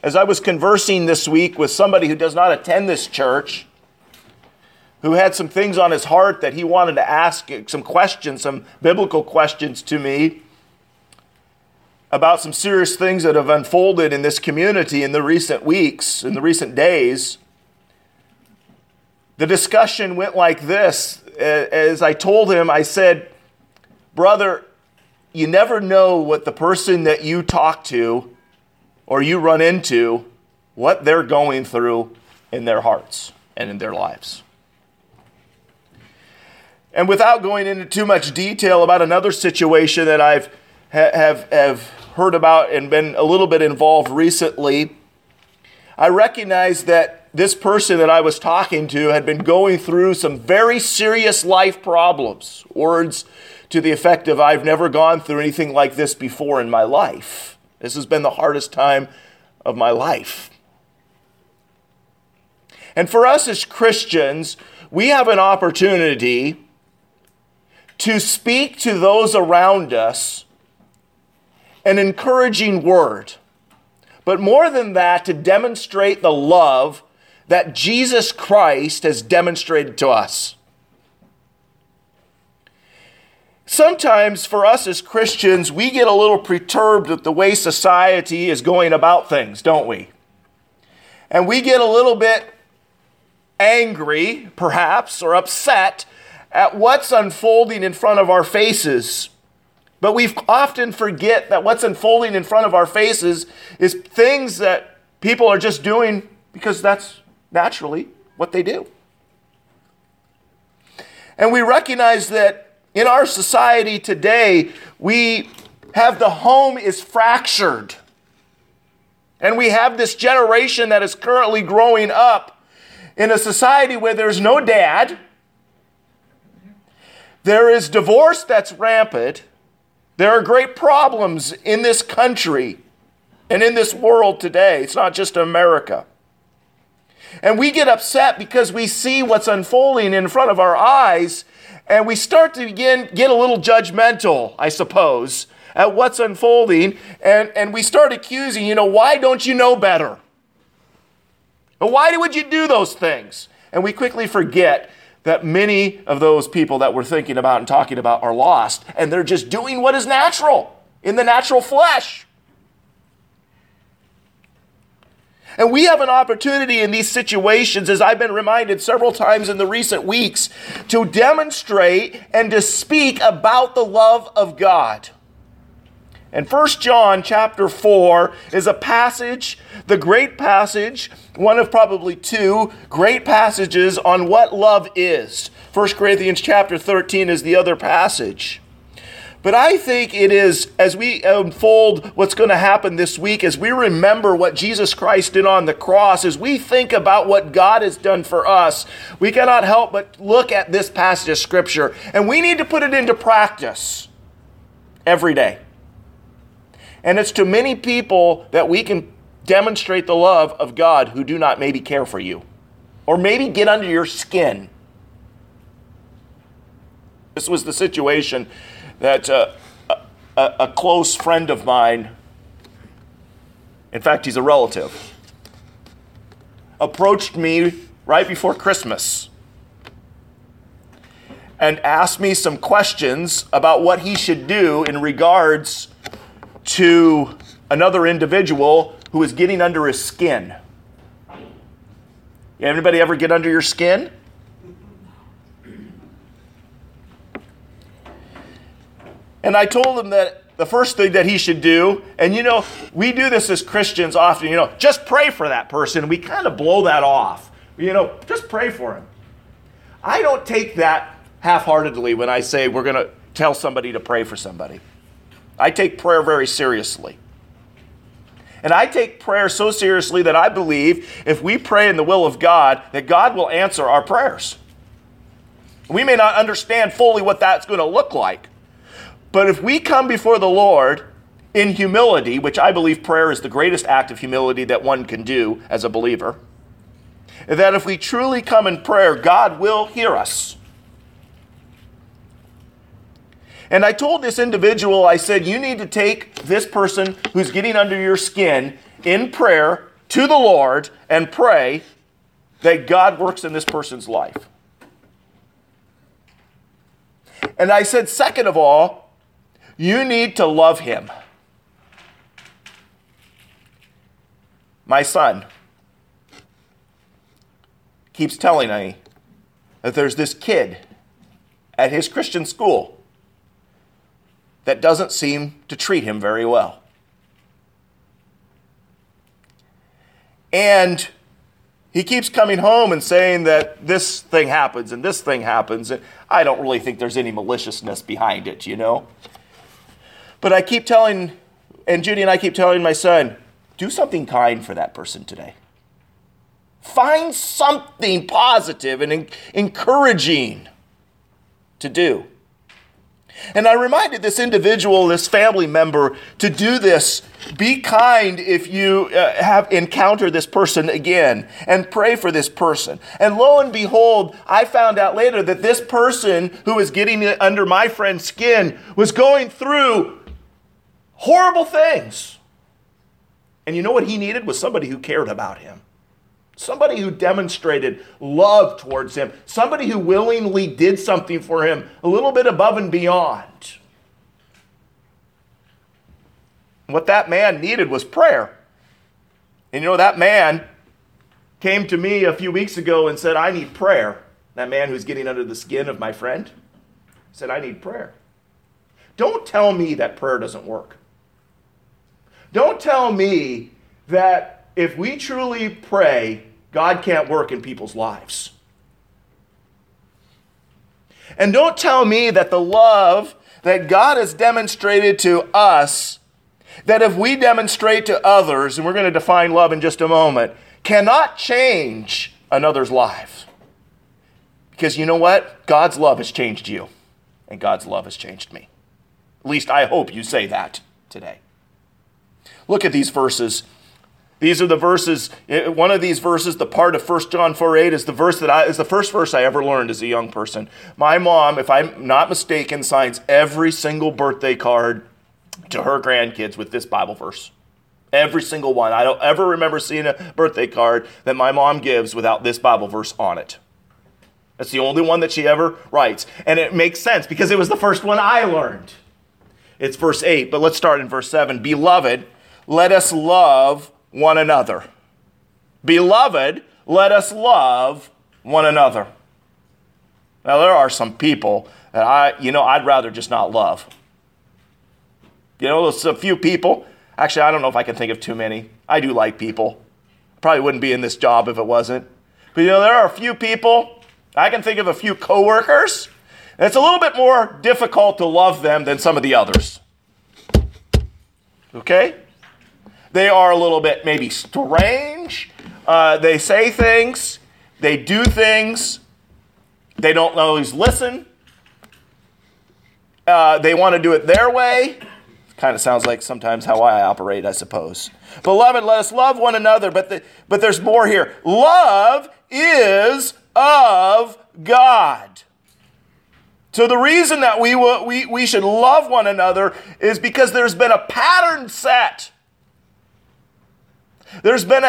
As I was conversing this week with somebody who does not attend this church, who had some things on his heart that he wanted to ask, some questions, some biblical questions to me about some serious things that have unfolded in this community in the recent weeks, in the recent days, the discussion went like this. As I told him, I said, brother, you never know what the person that you talk to or you run into, what they're going through in their hearts and in their lives. And without going into too much detail about another situation that have heard about and been a little bit involved recently, I recognize that this person that I was talking to had been going through some very serious life problems. Words to the effect of, I've never gone through anything like this before in my life. This has been the hardest time of my life. And for us as Christians, we have an opportunity to speak to those around us an encouraging word. But more than that, to demonstrate the love that Jesus Christ has demonstrated to us. Sometimes for us as Christians, we get a little perturbed at the way society is going about things, don't we? And we get a little bit angry, perhaps, or upset at what's unfolding in front of our faces. But we often forget that what's unfolding in front of our faces is things that people are just doing because that's naturally what they do. And we recognize that in our society today, we have the home is fractured. And we have this generation that is currently growing up in a society where there's no dad. There is divorce that's rampant. There are great problems in this country and in this world today. It's not just America. And we get upset because we see what's unfolding in front of our eyes, and we start to get a little judgmental, I suppose, at what's unfolding, and we start accusing, why don't you know better? Why would you do those things? And we quickly forget that many of those people that we're thinking about and talking about are lost, and they're just doing what is natural, in the natural flesh. And we have an opportunity in these situations, as I've been reminded several times in the recent weeks, to demonstrate and to speak about the love of God. And 1 John chapter 4 is a passage, the great passage, one of probably two great passages on what love is. 1 Corinthians chapter 13 is the other passage. But I think it is, as we unfold what's going to happen this week, as we remember what Jesus Christ did on the cross, as we think about what God has done for us, we cannot help but look at this passage of Scripture, and we need to put it into practice every day. And it's to many people that we can demonstrate the love of God who do not maybe care for you, or maybe get under your skin. This was the situation that a close friend of mine, in fact, he's a relative, approached me right before Christmas and asked me some questions about what he should do in regards to another individual who is getting under his skin. Anybody ever get under your skin? And I told him that the first thing that he should do, and we do this as Christians often, just pray for that person. We kind of blow that off. Just pray for him. I don't take that half-heartedly when I say we're going to tell somebody to pray for somebody. I take prayer very seriously. And I take prayer so seriously that I believe if we pray in the will of God, that God will answer our prayers. We may not understand fully what that's going to look like. But if we come before the Lord in humility, which I believe prayer is the greatest act of humility that one can do as a believer, that if we truly come in prayer, God will hear us. And I told this individual, I said, you need to take this person who's getting under your skin in prayer to the Lord and pray that God works in this person's life. And I said, second of all, you need to love him. My son keeps telling me that there's this kid at his Christian school that doesn't seem to treat him very well. And he keeps coming home and saying that this thing happens and this thing happens. And I don't really think there's any maliciousness behind it, you know. But I keep telling, and Judy and I keep telling my son, do something kind for that person today. Find something positive and encouraging to do. And I reminded this individual, this family member, to do this. Be kind if you have encountered this person again, and pray for this person. And lo and behold, I found out later that this person who was getting under my friend's skin was going through horrible things. And you know what he needed was somebody who cared about him. Somebody who demonstrated love towards him. Somebody who willingly did something for him a little bit above and beyond. What that man needed was prayer. And you know, that man came to me a few weeks ago and said, I need prayer. That man who's getting under the skin of my friend said, I need prayer. Don't tell me that prayer doesn't work. Don't tell me that if we truly pray, God can't work in people's lives. And don't tell me that the love that God has demonstrated to us, that if we demonstrate to others, and we're going to define love in just a moment, cannot change another's life. Because you know what? God's love has changed you, and God's love has changed me. At least I hope you say that today. Look at these verses. These are the verses, one of these verses, the part of 1 John 4:8 is the first verse I ever learned as a young person. My mom, if I'm not mistaken, signs every single birthday card to her grandkids with this Bible verse. Every single one. I don't ever remember seeing a birthday card that my mom gives without this Bible verse on it. That's the only one that she ever writes. And it makes sense because it was the first one I learned. It's verse 8, but let's start in verse 7. Beloved, let us love one another. Beloved, let us love one another. Now, there are some people that I'd rather just not love. You know, there's a few people. Actually, I don't know if I can think of too many. I do like people. Probably wouldn't be in this job if it wasn't. But you know, there are a few people. I can think of a few coworkers. And it's a little bit more difficult to love them than some of the others. Okay? They are a little bit maybe strange. They say things. They do things. They don't always listen. They want to do it their way. Kind of sounds like sometimes how I operate, I suppose. Beloved, let us love one another. But there's more here. Love is of God. So the reason that we should love one another is because there's been a pattern set. There's been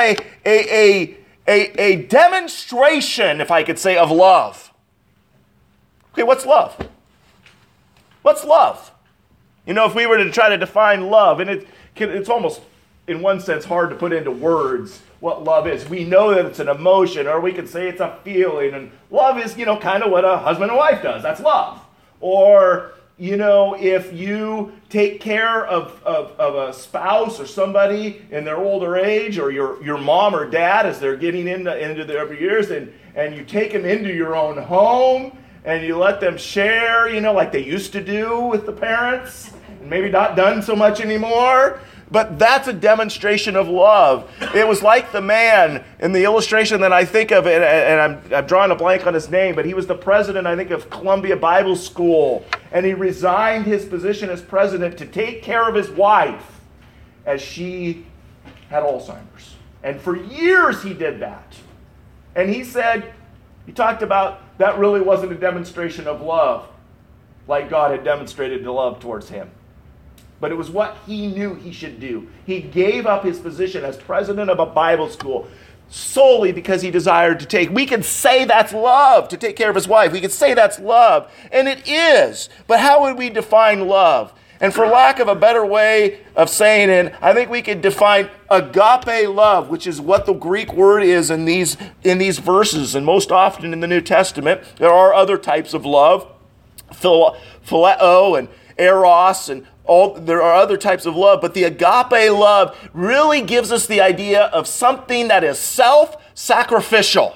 a demonstration, if I could say, of love. Okay, what's love? What's love? You know, if we were to try to define love, and it's almost, in one sense, hard to put into words what love is. We know that it's an emotion, or we could say it's a feeling, and love is, you know, kind of what a husband and wife does. That's love. Or, you know, if you take care of a spouse or somebody in their older age, or your mom or dad as they're getting into their years, and you take them into your own home, and you let them share, you know, like they used to do with the parents, and maybe not done so much anymore. But that's a demonstration of love. It was like the man in the illustration that I think of, and I'm drawing a blank on his name, but he was the president, I think, of Columbia Bible School. And he resigned his position as president to take care of his wife as she had Alzheimer's. And for years he did that. And he talked about that really wasn't a demonstration of love like God had demonstrated the love towards him. but it was what he knew he should do. He gave up his position as president of a Bible school solely because he desired to take. We can say that's love, to take care of his wife. We can say that's love, and it is. But how would we define love? And for lack of a better way of saying it, I think we could define agape love, which is what the Greek word is in these verses. And most often in the New Testament, there are other types of love, phileo and eros, and there are other types of love. But the agape love really gives us the idea of something that is self-sacrificial.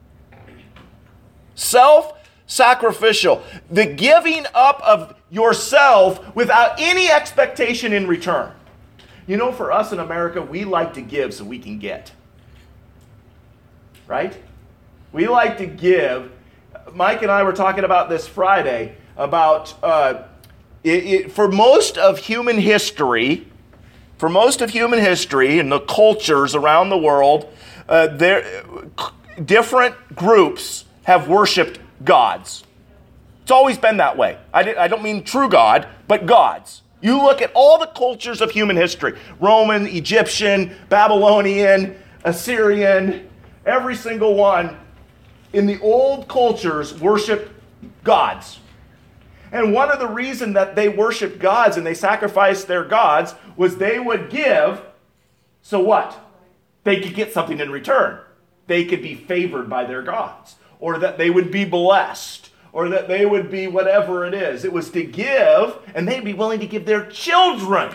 Self-sacrificial. The giving up of yourself without any expectation in return. You know, for us in America, we like to give so we can get. Right? We like to give. Mike and I were talking about this Friday about for most of human history and the cultures around the world, different groups have worshipped gods. It's always been that way. I don't mean true God, but gods. You look at all the cultures of human history, Roman, Egyptian, Babylonian, Assyrian, every single one in the old cultures worshiped gods. And one of the reasons that they worshiped gods and they sacrificed their gods was they would give, so what? They could get something in return. They could be favored by their gods, or that they would be blessed, or that they would be whatever it is. It was to give, and they'd be willing to give their children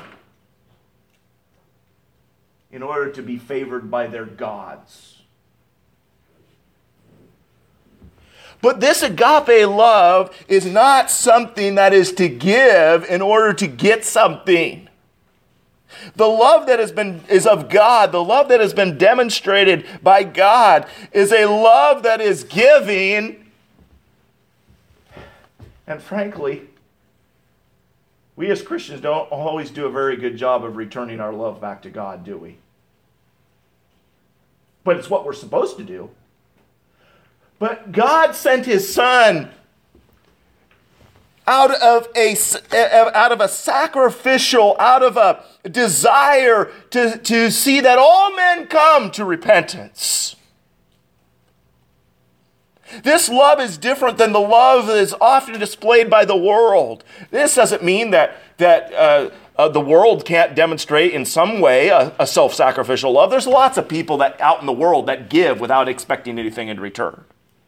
in order to be favored by their gods. But this agape love is not something that is to give in order to get something. The love that is of God, the love that has been demonstrated by God, is a love that is giving. And frankly, we as Christians don't always do a very good job of returning our love back to God, do we? But it's what we're supposed to do. But God sent his Son out of a sacrificial, out of a desire to see that all men come to repentance. This love is different than the love that is often displayed by the world. This doesn't mean that the world can't demonstrate in some way a self-sacrificial love. There's lots of people that out in the world that give without expecting anything in return.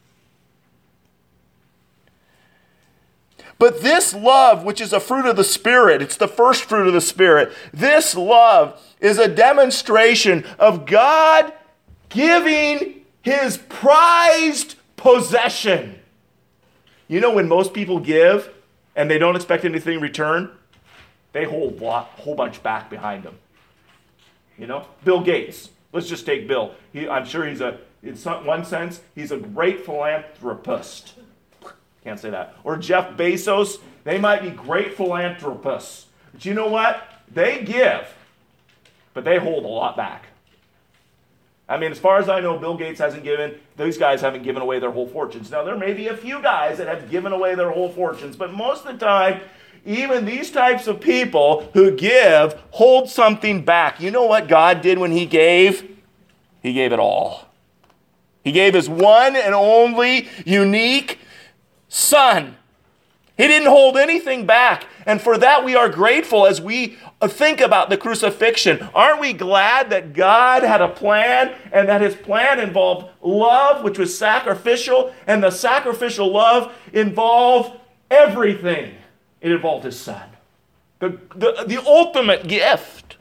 But this love, which is a fruit of the Spirit, it's the first fruit of the Spirit. This love is a demonstration of God giving his prized possession. You know, when most people give and they don't expect anything in return, they hold a whole bunch back behind them. You know, Bill Gates. Let's just take Bill. I'm sure in one sense, he's a great philanthropist. Can't say that. Or Jeff Bezos, they might be great philanthropists. But you know what? They give, but they hold a lot back. I mean, as far as I know, Bill Gates hasn't given, those guys haven't given away their whole fortunes. Now, there may be a few guys that have given away their whole fortunes, but most of the time, even these types of people who give hold something back. You know what God did when he gave? He gave it all. He gave his one and only unique Son. He didn't hold anything back. And for that we are grateful as we think about the crucifixion. Aren't we glad that God had a plan and that his plan involved love, which was sacrificial, and the sacrificial love involved everything. It involved his Son. The ultimate gift.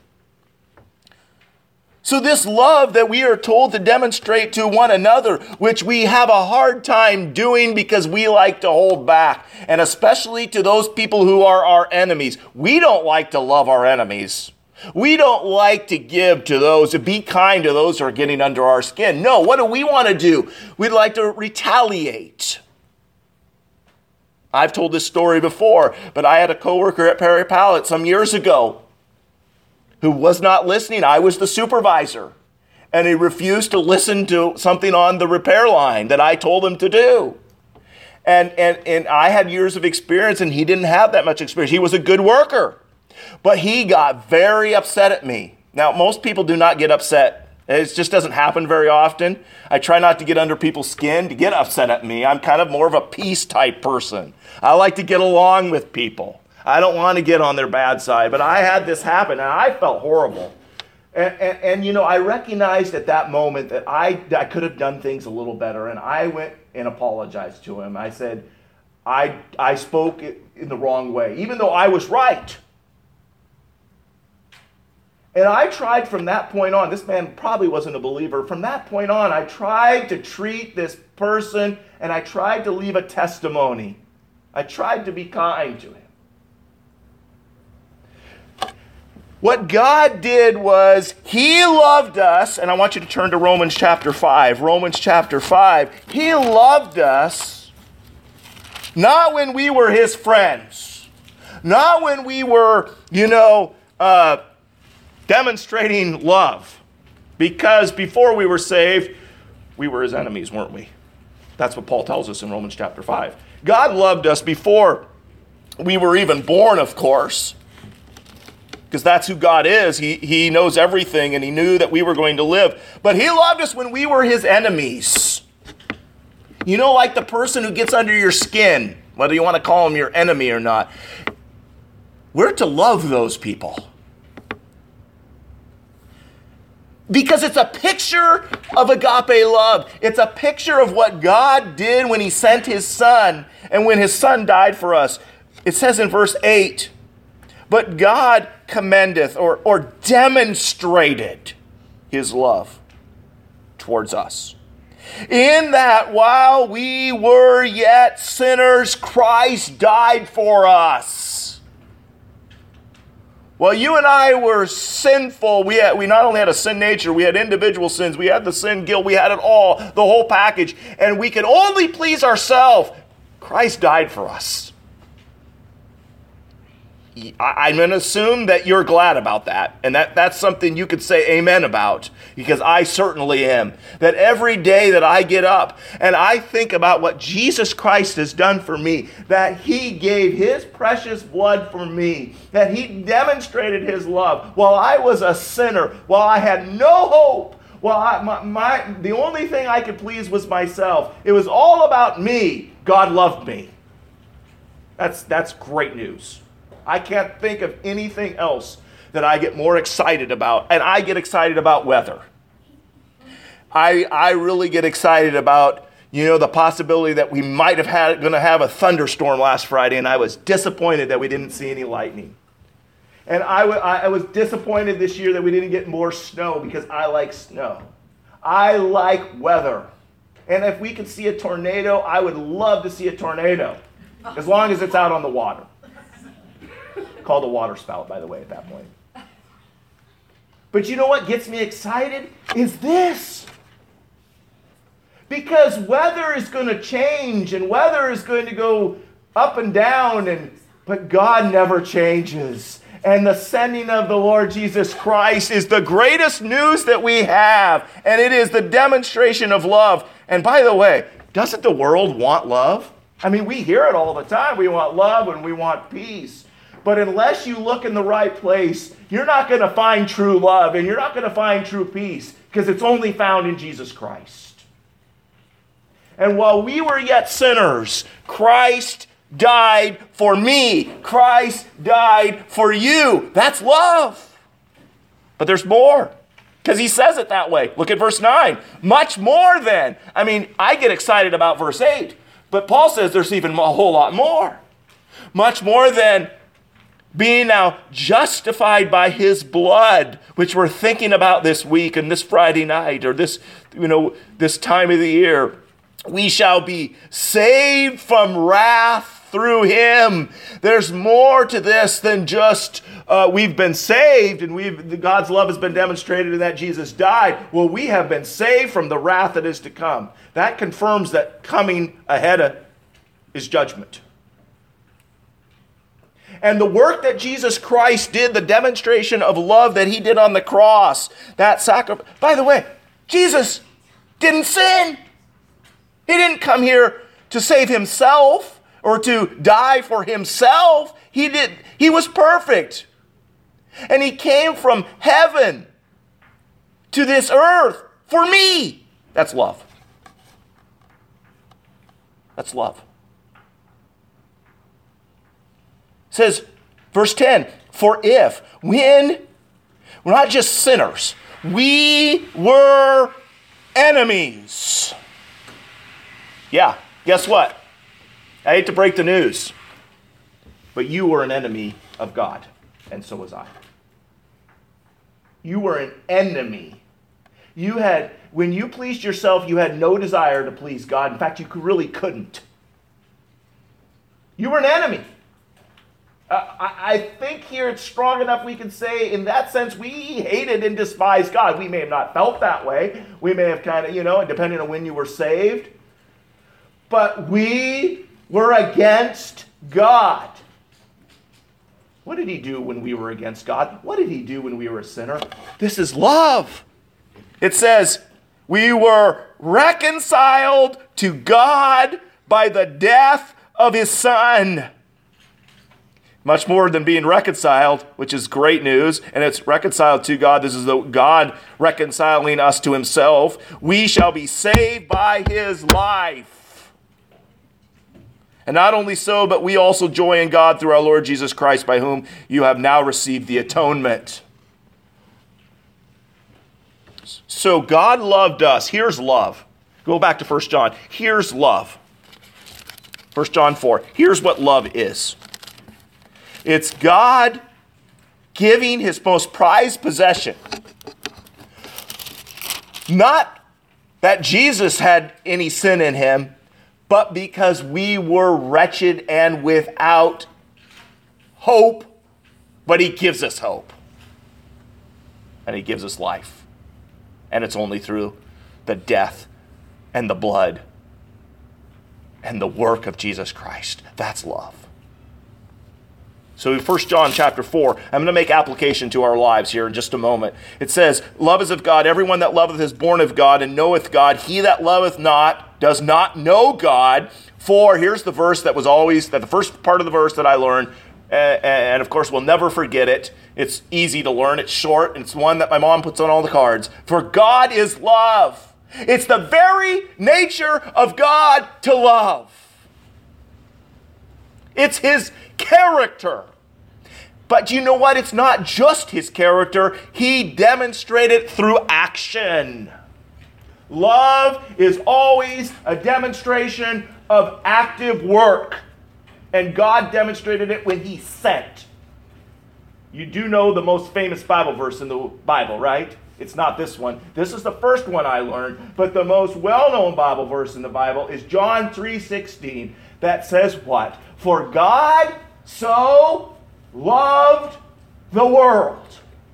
So this love that we are told to demonstrate to one another, which we have a hard time doing because we like to hold back, and especially to those people who are our enemies. We don't like to love our enemies. We don't like to give to those, to be kind to those who are getting under our skin. No, what do we want to do? We'd like to retaliate. I've told this story before, but I had a coworker at Perry Pallet some years ago who was not listening. I was the supervisor, and he refused to listen to something on the repair line that I told him to do. And I had years of experience, and he didn't have that much experience. He was a good worker. But he got very upset at me. Now, most people do not get upset. It just doesn't happen very often. I try not to get under people's skin to get upset at me. I'm kind of more of a peace type person. I like to get along with people. I don't want to get on their bad side. But I had this happen, and I felt horrible. And you know, I recognized at that moment that I could have done things a little better. And I went and apologized to him. I said, I spoke in the wrong way, even though I was right. And I tried from that point on, this man probably wasn't a believer. From that point on, I tried to treat this person and I tried to leave a testimony. I tried to be kind to him. What God did was he loved us, and I want you to turn to Romans chapter 5. Romans chapter 5. He loved us not when we were his friends, not when we were, demonstrating love. Because before we were saved, we were his enemies, weren't we? That's what Paul tells us in Romans chapter 5. God loved us before we were even born, of course. Because that's who God is. He knows everything, and he knew that we were going to live. But he loved us when we were his enemies. You know, like the person who gets under your skin, whether you want to call him your enemy or not. We're to love those people. Because it's a picture of agape love. It's a picture of what God did when he sent his son and when his son died for us. It says in verse 8, but God commendeth or demonstrated his love towards us, in that while we were yet sinners, Christ died for us. While you and I were sinful, we not only had a sin nature, we had individual sins, we had the sin guilt, we had it all, the whole package, and we could only please ourselves. Christ died for us. I'm going to assume that you're glad about that, and that's something you could say amen about, because I certainly am. That every day that I get up and I think about what Jesus Christ has done for me, that he gave his precious blood for me, that he demonstrated his love while I was a sinner, while I had no hope, while the only thing I could please was myself. It was all about me. God loved me. That's great news. I can't think of anything else that I get more excited about. And I get excited about weather. I really get excited about, the possibility that we might have going to have a thunderstorm last Friday, and I was disappointed that we didn't see any lightning. And I was disappointed this year that we didn't get more snow, because I like snow. I like weather. And if we could see a tornado, I would love to see a tornado, as long as it's out on the water. Called a water spout, by the way, at that point. But you know what gets me excited is this. Because weather is going to change, and weather is going to go up and down, but God never changes. And the sending of the Lord Jesus Christ is the greatest news that we have, and it is the demonstration of love. And by the way, doesn't the world want love? I mean, we hear it all the time. We want love and we want peace. But unless you look in the right place, you're not going to find true love, and you're not going to find true peace, because it's only found in Jesus Christ. And while we were yet sinners, Christ died for me. Christ died for you. That's love. But there's more, because he says it that way. Look at verse 9. Much more than. I mean, I get excited about verse 8, but Paul says there's even a whole lot more. Much more than being now justified by his blood, which we're thinking about this week and this Friday night, or this time of the year. We shall be saved from wrath through him. There's more to this than just we've been saved and God's love has been demonstrated in that Jesus died. Well, we have been saved from the wrath that is to come. That confirms that coming ahead is judgment. And the work that Jesus Christ did, the demonstration of love that he did on the cross, that sacrifice. By the way, Jesus didn't sin. He didn't come here to save himself or to die for himself. He was perfect. And he came from heaven to this earth for me. That's love. That's love. It says, verse 10, for if, when, we're not just sinners, we were enemies. Yeah, guess what? I hate to break the news, but you were an enemy of God, and so was I. You were an enemy. When you pleased yourself, you had no desire to please God. In fact, you really couldn't. You were an enemy. I think here it's strong enough we can say, in that sense, we hated and despised God. We may have not felt that way. We may have kind of, depending on when you were saved. But we were against God. What did he do when we were against God? What did he do when we were a sinner? This is love. It says, we were reconciled to God by the death of his Son. Much more than being reconciled, which is great news, and it's reconciled to God. This is the God reconciling us to himself. We shall be saved by his life. And not only so, but we also joy in God through our Lord Jesus Christ, by whom you have now received the atonement. So God loved us. Here's love. Go back to 1 John. Here's love. 1 John 4. Here's what love is. It's God giving his most prized possession. Not that Jesus had any sin in him, but because we were wretched and without hope, but he gives us hope. And he gives us life. And it's only through the death and the blood and the work of Jesus Christ. That's love. So 1 John chapter 4, I'm going to make application to our lives here in just a moment. It says, love is of God. Everyone that loveth is born of God and knoweth God. He that loveth not does not know God. For, here's the verse that the first part of the verse that I learned, and of course we'll never forget it. It's easy to learn. It's short. It's one that my mom puts on all the cards. For God is love. It's the very nature of God to love. It's his character. But you know what? It's not just his character. He demonstrated through action. Love is always a demonstration of active work. And God demonstrated it when he sent. You do know the most famous Bible verse in the Bible, right? It's not this one. This is the first one I learned. But the most well-known Bible verse in the Bible is John 3:16. That says what? For God so loved the world.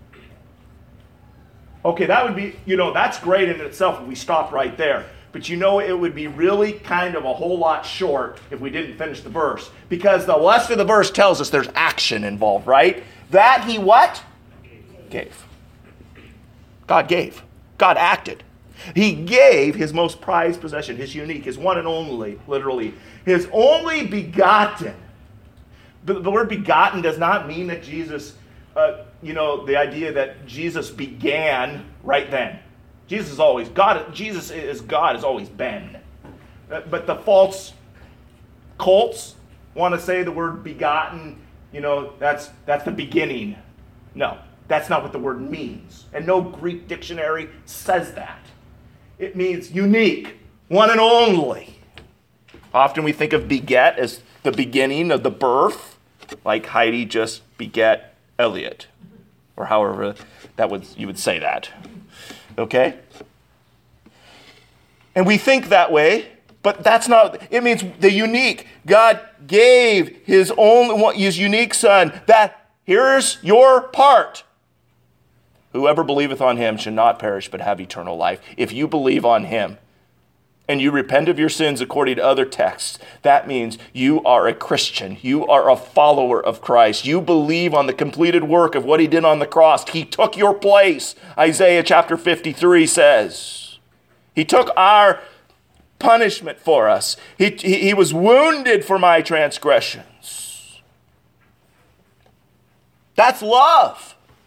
Okay, that would be, that's great in itself if we stopped right there. But it would be really kind of a whole lot short if we didn't finish the verse. Because the rest of the verse tells us there's action involved, right? That he what? Gave. God gave. God acted. He gave his most prized possession, his unique, his one and only, literally, his only begotten. The word begotten does not mean that Jesus, the idea that Jesus began right then. Jesus is always God. Jesus is God, has always been. But the false cults want to say the word begotten, that's the beginning. No, that's not what the word means. And no Greek dictionary says that. It means unique, one and only. Often we think of beget as the beginning of the birth, like Heidi just beget Elliot, or however you would say that. Okay? And we think that way, but that's not, it means the unique. God gave his unique Son, that here's your part. Whoever believeth on him shall not perish but have eternal life. If you believe on him and you repent of your sins according to other texts, that means you are a Christian. You are a follower of Christ. You believe on the completed work of what he did on the cross. He took your place, Isaiah chapter 53 says. He took our punishment for us. He was wounded for my transgressions. That's love.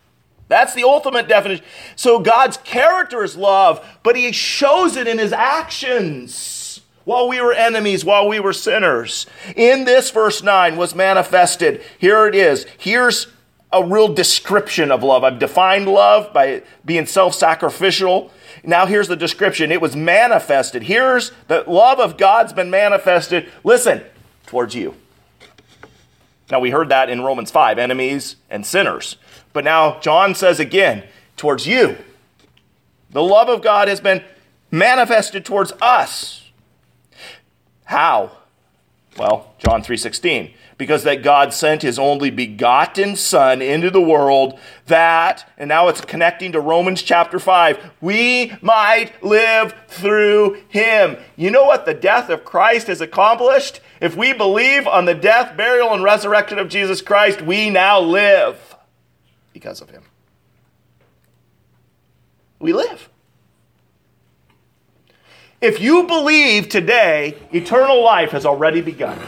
That's the ultimate definition. So God's character is love, but he shows it in his actions. While we were enemies, while we were sinners. In this verse 9 was manifested. Here it is. Here's a real description of love. I've defined love by being self-sacrificial. Now here's the description. It was manifested. Here's the love of God's been manifested. Listen, towards you. Now we heard that in Romans 5, enemies and sinners. But now John says again, towards you. The love of God has been manifested towards us. How? Well, John 3:16. Because that God sent his only begotten Son into the world that, and now it's connecting to Romans chapter 5, we might live through him. You know what the death of Christ has accomplished? If we believe on the death, burial, and resurrection of Jesus Christ, we now live because of him. We live. If you believe today, eternal life has already begun.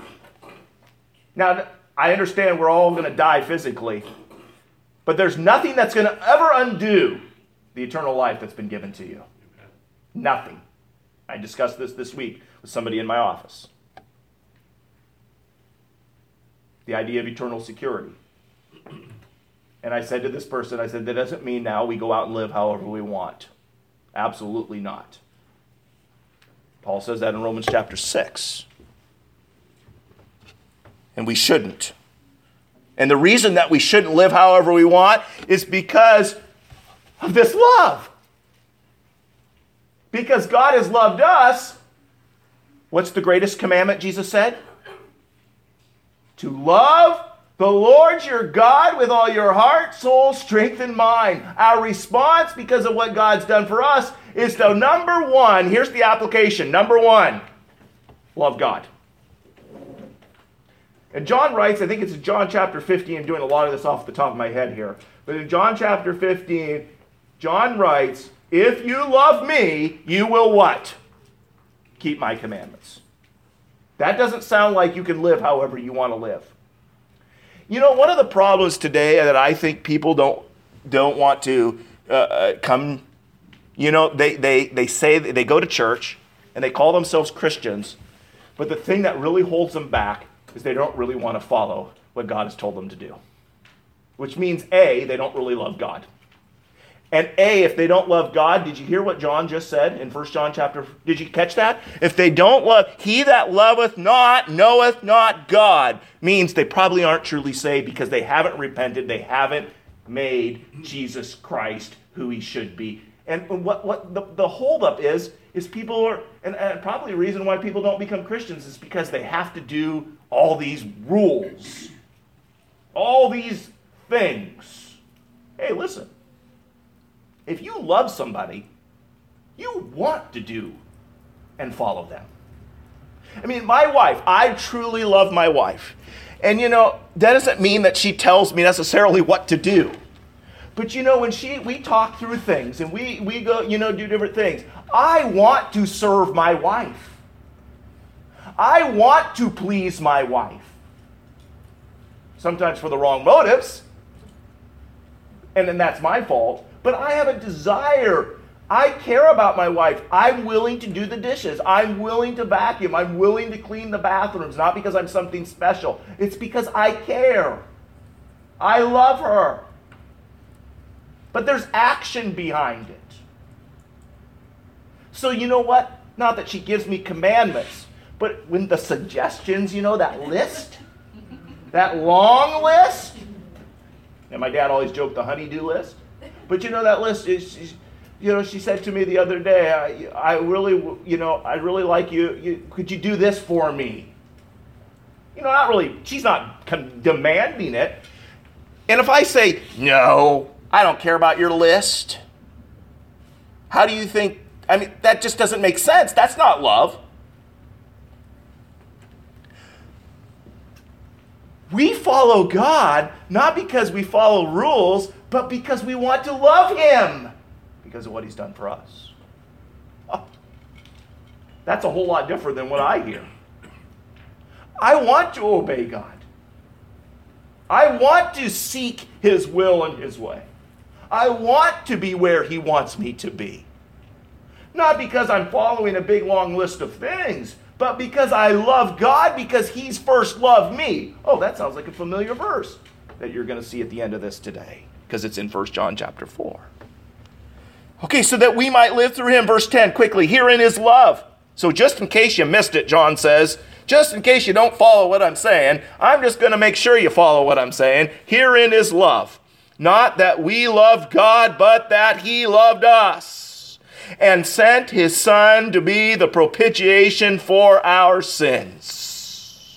Now, I understand we're all going to die physically, but there's nothing that's going to ever undo the eternal life that's been given to you. Nothing. I discussed this week with somebody in my office. The idea of eternal security. And I said to this person, that doesn't mean now we go out and live however we want. Absolutely not. Paul says that in Romans chapter 6. And we shouldn't. And the reason that we shouldn't live however we want is because of this love. Because God has loved us. What's the greatest commandment Jesus said? To love the Lord your God with all your heart, soul, strength, and mind. Our response, because of what God's done for us, is to number one, here's the application. Number one, love God. And John writes, I think it's in John chapter 15, I'm doing a lot of this off the top of my head here, but in John chapter 15, John writes, if you love me, you will what? Keep my commandments. That doesn't sound like you can live however you want to live. You know, one of the problems today that I think people don't want to come, you know, they say they go to church and they call themselves Christians, but the thing that really holds them back is they don't really want to follow what God has told them to do. Which means A, they don't really love God. And A, if they don't love God, did you hear what John just said in 1 John chapter, did you catch that? If they don't love, he that loveth not, knoweth not God, means they probably aren't truly saved because they haven't repented, they haven't made Jesus Christ who he should be. And what the holdup is people are, and probably the reason why people don't become Christians is because they have to do all these rules, all these things. Hey, listen. If you love somebody, you want to do and follow them. I mean, my wife, I truly love my wife. And, you know, that doesn't mean that she tells me necessarily what to do. But, you know, when we talk through things and we go, you know, do different things, I want to serve my wife. I want to please my wife. Sometimes for the wrong motives. And then that's my fault. But I have a desire. I care about my wife. I'm willing to do the dishes. I'm willing to vacuum. I'm willing to clean the bathrooms. Not because I'm something special. It's because I care. I love her. But there's action behind it. So you know what? Not that she gives me commandments, but when the suggestions, you know, that list, that long list, and my dad always joked the honey-do list, but you know that list is, you know, she said to me the other day, I really like you. Could you do this for me? You know, not really, she's not demanding it. And if I say, no, I don't care about your list, how do you think, I mean, that just doesn't make sense. That's not love. We follow God not because we follow rules, but because we want to love him because of what he's done for us. Oh, that's a whole lot different than what I hear. I want to obey God. I want to seek his will and his way. I want to be where he wants me to be. Not because I'm following a big long list of things, but because I love God, because he's first loved me. Oh, that sounds like a familiar verse that you're going to see at the end of this today, because it's in 1 John chapter 4. Okay, so that we might live through him. Verse 10, quickly. Herein is love. So just in case you missed it, John says, just in case you don't follow what I'm saying, I'm just going to make sure you follow what I'm saying. Herein is love. Not that we loved God, but that he loved us and sent his Son to be the propitiation for our sins.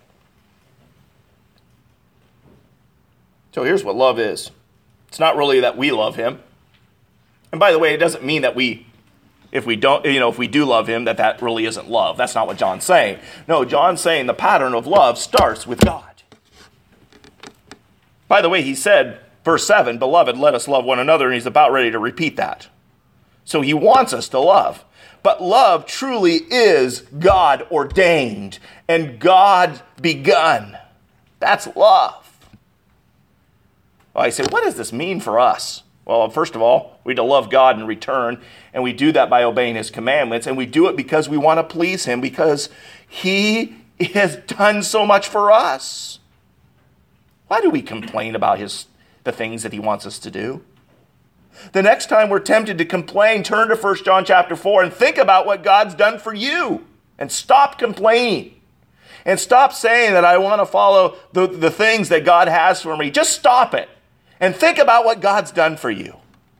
So here's what love is. It's not really that we love him. And by the way, it doesn't mean that if we do love him, that really isn't love. That's not what John's saying. No, John's saying the pattern of love starts with God. By the way, he said, verse 7, beloved, let us love one another, and he's about ready to repeat that. So he wants us to love. But love truly is God ordained and God begun. That's love. Well, I say, what does this mean for us? Well, first of all, we're to love God in return, and we do that by obeying his commandments, and we do it because we want to please him, because he has done so much for us. Why do we complain about the things that he wants us to do? The next time we're tempted to complain, turn to 1 John chapter 4 and think about what God's done for you, and stop complaining. And stop saying that I want to follow the things that God has for me. Just stop it. And think about what God's done for you.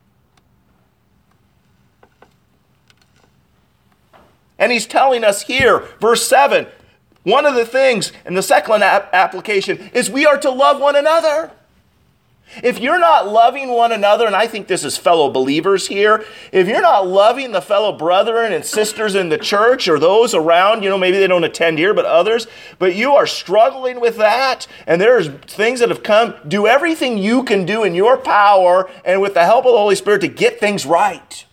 And he's telling us here, verse 7, one of the things in the second application is we are to love one another. If you're not loving one another, and I think this is fellow believers here, if you're not loving the fellow brethren and sisters in the church or those around, maybe they don't attend here, but others, but you are struggling with that, and there's things that have come, do everything you can do in your power and with the help of the Holy Spirit to get things right.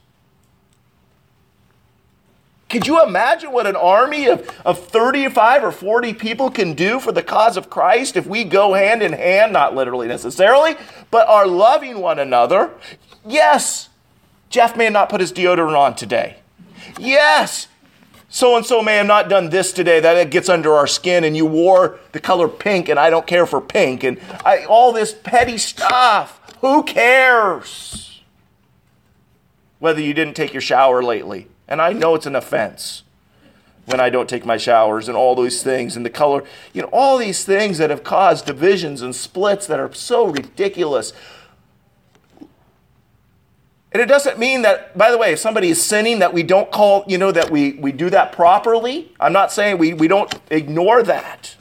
Could you imagine what an army of 35 or 40 people can do for the cause of Christ if we go hand in hand, not literally necessarily, but are loving one another? Yes, Jeff may have not put his deodorant on today. Yes, so-and-so may have not done this today. That gets under our skin, and you wore the color pink, and I don't care for pink, and all this petty stuff. Who cares? Whether you didn't take your shower lately. And I know it's an offense when I don't take my showers and all those things and the color, all these things that have caused divisions and splits that are so ridiculous. And it doesn't mean that, by the way, if somebody is sinning, that we don't call, that we do that properly. I'm not saying we don't ignore that.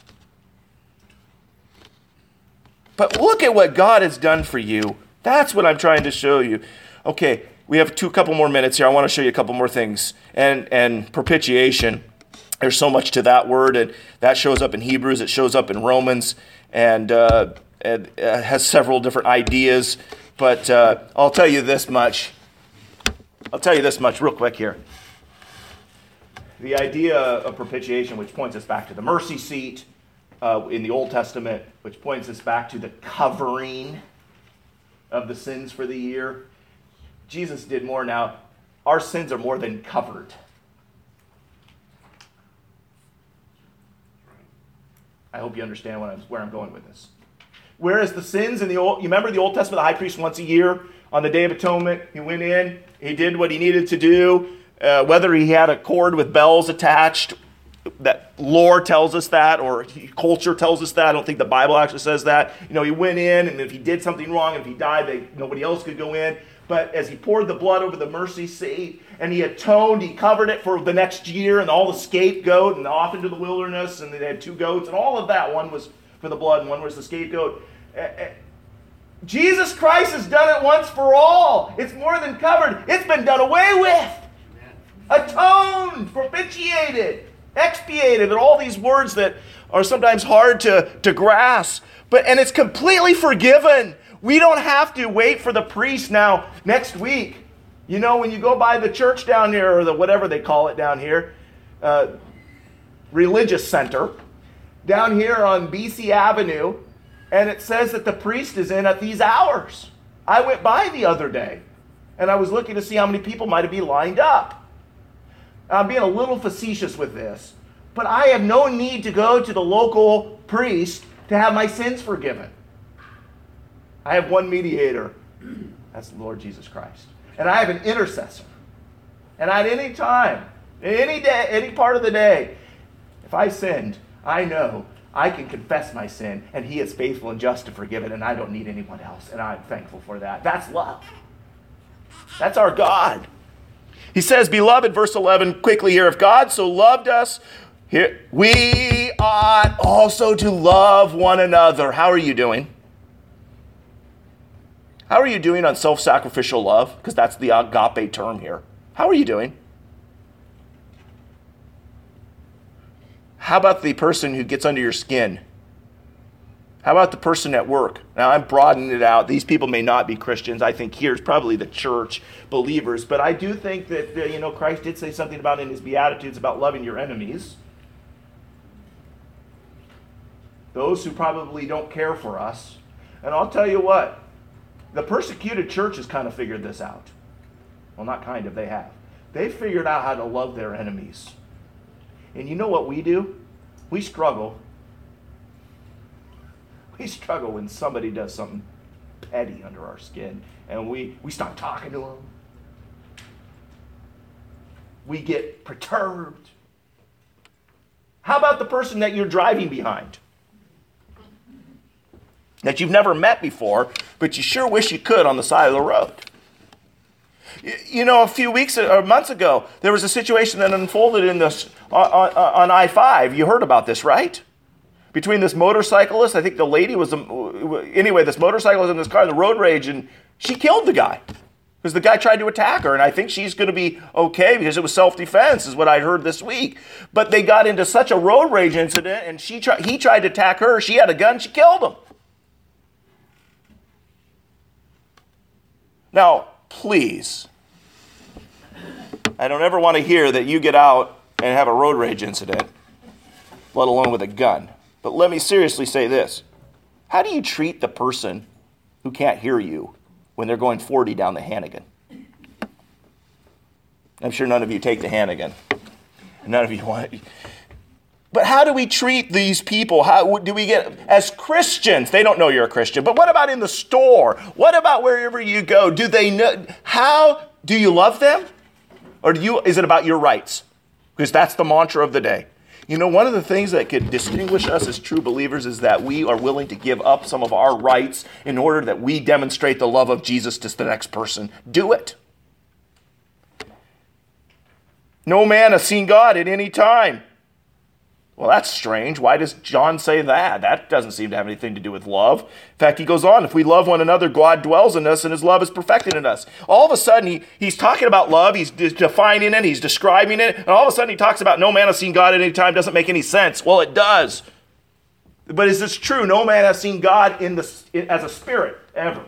But look at what God has done for you. That's what I'm trying to show you. Okay. We have a couple more minutes here. I want to show you a couple more things. And propitiation, there's so much to that word, and that shows up in Hebrews, it shows up in Romans, and it has several different ideas. But I'll tell you this much. Real quick here. The idea of propitiation, which points us back to the mercy seat in the Old Testament, which points us back to the covering of the sins for the year. Jesus did more now. Our sins are more than covered. I hope you understand where I'm going with this. Whereas the sins in you remember the Old Testament, the high priest once a year on the Day of Atonement, he went in, he did what he needed to do, whether he had a cord with bells attached, that lore tells us that, or culture tells us that. I don't think the Bible actually says that. He went in, and if he did something wrong, if he died, nobody else could go in. But as he poured the blood over the mercy seat and he atoned, he covered it for the next year, and all the scapegoat and off into the wilderness, and they had 2 goats and all of that. One was for the blood and one was the scapegoat. Jesus Christ has done it once for all. It's more than covered. It's been done away with. Atoned, propitiated, expiated, and all these words that are sometimes hard to grasp. And it's completely forgiven. We don't have to wait for the priest now next week. When you go by the church down here, or the whatever they call it down here, religious center, down here on BC Avenue, and it says that the priest is in at these hours. I went by the other day, and I was looking to see how many people might be lined up. I'm being a little facetious with this, but I have no need to go to the local priest to have my sins forgiven. I have one mediator. That's the Lord Jesus Christ. And I have an intercessor. And at any time, any day, any part of the day, if I sinned, I know I can confess my sin, and he is faithful and just to forgive it, and I don't need anyone else, and I'm thankful for that. That's love. That's our God. He says, beloved, verse 11, quickly here, if God so loved us, here, we ought also to love one another. How are you doing? How are you doing on self-sacrificial love? Because that's the agape term here. How are you doing? How about the person who gets under your skin? How about the person at work? Now, I'm broadening it out. These people may not be Christians. I think here's probably the church believers. But I do think that, Christ did say something about in his Beatitudes about loving your enemies. Those who probably don't care for us. And I'll tell you what, the persecuted church has kind of figured this out. Well, not kind of, they have. They figured out how to love their enemies. And you know what we do? We struggle. We struggle when somebody does something petty under our skin, and we stop talking to them. We get perturbed. How about the person that you're driving behind? That you've never met before, but you sure wish you could on the side of the road. A few weeks or months ago, there was a situation that unfolded in this on I-5. You heard about this, right? Between this motorcyclist, I think the lady was, this motorcyclist in this car, the road rage, and she killed the guy. Because the guy tried to attack her, and I think she's going to be okay because it was self-defense, is what I heard this week. But they got into such a road rage incident, and he tried to attack her. She had a gun, she killed him. Now, please, I don't ever want to hear that you get out and have a road rage incident, let alone with a gun. But let me seriously say this. How do you treat the person who can't hear you when they're going 40 down the Hannigan? I'm sure none of you take the Hannigan. None of you want it. But how do we treat these people? How do we get, as Christians, they don't know you're a Christian, but what about in the store? What about wherever you go? Do they know? How do you love them? Or is it about your rights? Because that's the mantra of the day. One of the things that could distinguish us as true believers is that we are willing to give up some of our rights in order that we demonstrate the love of Jesus to the next person. Do it. No man has seen God at any time. Well, that's strange. Why does John say that? That doesn't seem to have anything to do with love. In fact, he goes on, if we love one another, God dwells in us and his love is perfected in us. All of a sudden, he's talking about love. He's defining it. He's describing it. And all of a sudden, he talks about no man has seen God at any time. Doesn't make any sense. Well, it does. But is this true? No man has seen God as a spirit ever.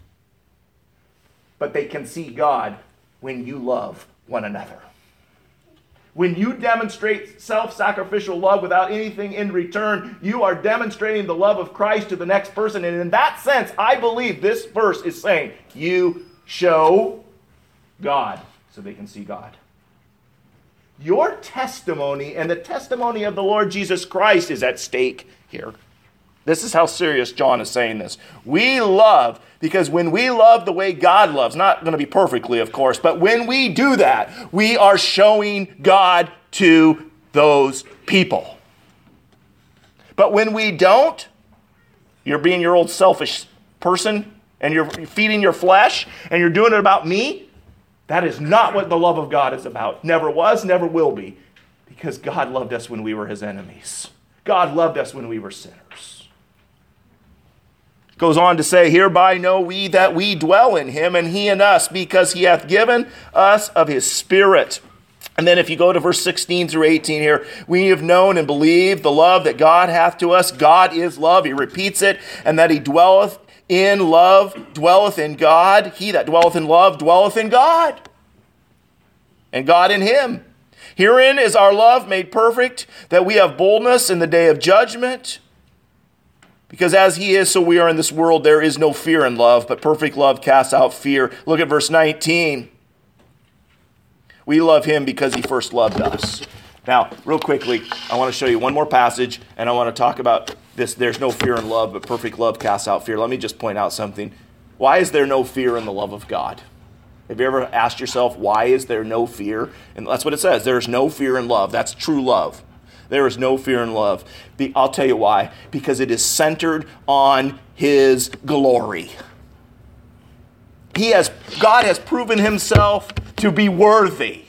But they can see God when you love one another. When you demonstrate self-sacrificial love without anything in return, you are demonstrating the love of Christ to the next person. And in that sense, I believe this verse is saying, you show God so they can see God. Your testimony and the testimony of the Lord Jesus Christ is at stake here. This is how serious John is saying this. We love, because when we love the way God loves, not going to be perfectly, of course, but when we do that, we are showing God to those people. But when we don't, you're being your old selfish person, and you're feeding your flesh, and you're doing it about me, that is not what the love of God is about. Never was, never will be, because God loved us when we were his enemies. God loved us when we were sinners. Goes on to say, hereby know we that we dwell in him, and he in us, because he hath given us of his Spirit. And then if you go to verse 16 through 18 here, we have known and believed the love that God hath to us. God is love. He repeats it. And that he dwelleth in love, dwelleth in God. He that dwelleth in love, dwelleth in God. And God in him. Herein is our love made perfect, that we have boldness in the day of judgment. Because as he is, so we are in this world. There is no fear in love, but perfect love casts out fear. Look at verse 19. We love him because he first loved us. Now, real quickly, I want to show you one more passage, and I want to talk about this. There's no fear in love, but perfect love casts out fear. Let me just point out something. Why is there no fear in the love of God? Have you ever asked yourself, why is there no fear? And that's what it says. There's no fear in love. That's true love. There is no fear in love. I'll tell you why. Because it is centered on his glory. God has proven himself to be worthy.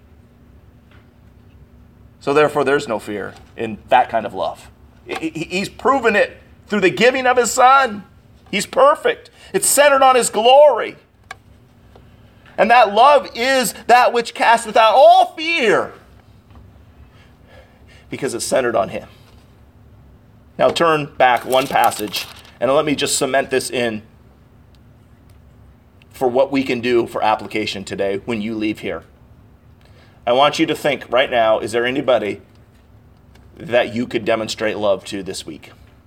So therefore, there's no fear in that kind of love. He's proven it through the giving of his son. He's perfect. It's centered on his glory. And that love is that which casteth out all fear, because it's centered on him. Now turn back one passage, and let me just cement this in for what we can do for application today when you leave here. I want you to think right now, is there anybody that you could demonstrate love to this week?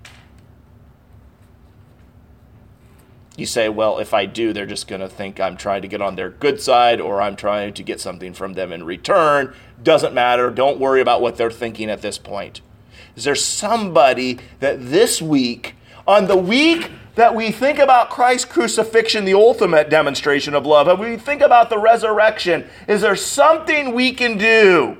You say, well, if I do, they're just going to think I'm trying to get on their good side, or I'm trying to get something from them in return. Doesn't matter. Don't worry about what they're thinking at this point. Is there somebody that this week, on the week that we think about Christ's crucifixion, the ultimate demonstration of love, and we think about the resurrection, is there something we can do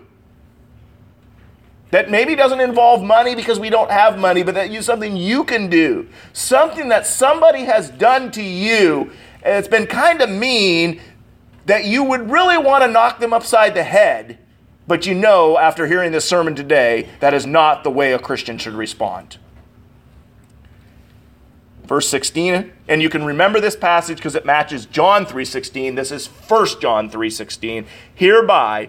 that maybe doesn't involve money because we don't have money, but that something you can do, something that somebody has done to you, and it's been kind of mean, that you would really want to knock them upside the head, but you know after hearing this sermon today, that is not the way a Christian should respond. Verse 16, and you can remember this passage because it matches John 3:16. This is 1 John 3:16. Hereby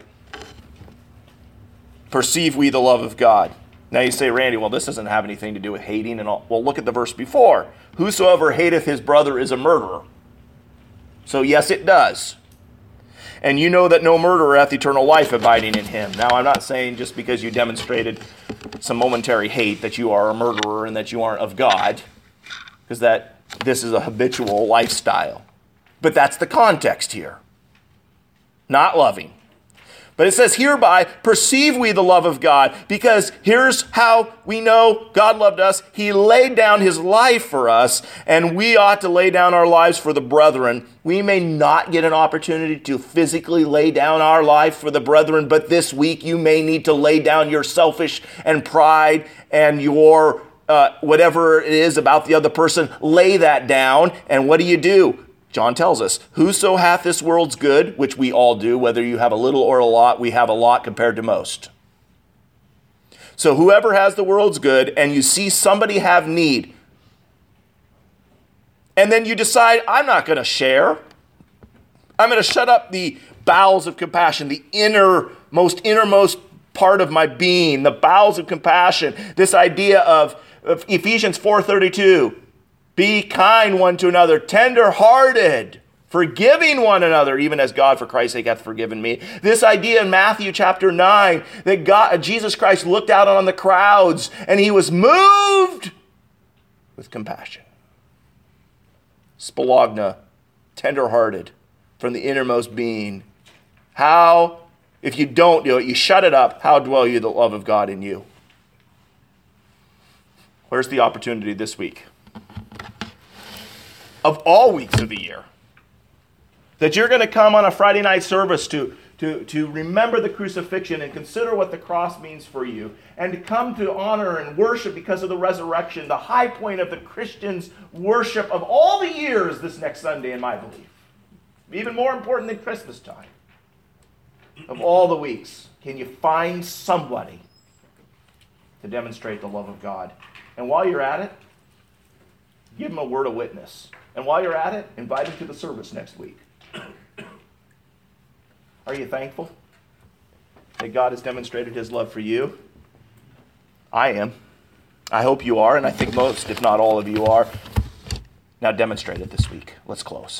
perceive we the love of God. Now you say, Randy, well, this doesn't have anything to do with hating and all. Well, look at the verse before. Whosoever hateth his brother is a murderer. So yes, it does. And you know that no murderer hath eternal life abiding in him. Now, I'm not saying just because you demonstrated some momentary hate that you are a murderer and that you aren't of God, because that this is a habitual lifestyle. But that's the context here. Not loving. But it says, hereby perceive we the love of God, because here's how we know God loved us. He laid down his life for us, and we ought to lay down our lives for the brethren. We may not get an opportunity to physically lay down our life for the brethren, but this week you may need to lay down your selfish and pride and your whatever it is about the other person. Lay that down, and what do? John tells us, whoso hath this world's good, which we all do, whether you have a little or a lot, we have a lot compared to most. So whoever has the world's good, and you see somebody have need, and then you decide, I'm not going to share. I'm going to shut up the bowels of compassion, the innermost part of my being, the bowels of compassion. This idea of Ephesians 4:32. Be kind one to another, tender-hearted, forgiving one another, even as God for Christ's sake hath forgiven me. This idea in Matthew chapter 9, that Jesus Christ looked out on the crowds and he was moved with compassion. Spalagna, tender-hearted, from the innermost being. How, if you don't do it, you shut it up, how dwell you the love of God in you? Where's the opportunity this week? Of all weeks of the year, that you're going to come on a Friday night service to remember the crucifixion and consider what the cross means for you, and to come to honor and worship because of the resurrection, the high point of the Christian's worship of all the years this next Sunday, in my belief. Even more important than Christmas time. Of all the weeks, can you find somebody to demonstrate the love of God? And while you're at it, give them a word of witness. And while you're at it, invite them to the service next week. Are you thankful that God has demonstrated his love for you? I am. I hope you are, and I think most, if not all of you are. Now demonstrate it this week. Let's close.